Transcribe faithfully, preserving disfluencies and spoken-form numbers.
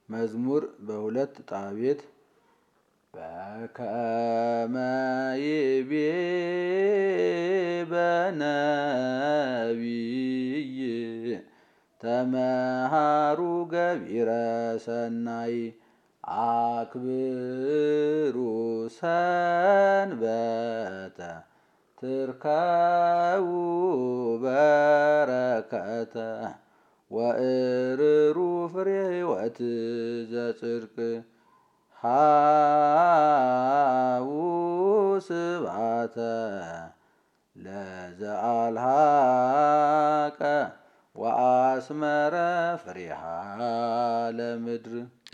መዝሙር በሁለት ጣቤት በከመ ይቤ በነቢይ ተመሃሩ ገቢረ ሰናይ አክብሩ ሰንበተ ትርከቡ በረከተ ወእርሩ ፍሬ ሕይወት ዘጽድቅ ሃቡ ስብሐተ ለዘአልሃቀ ወአስመረ ፍሬሃ ለምድር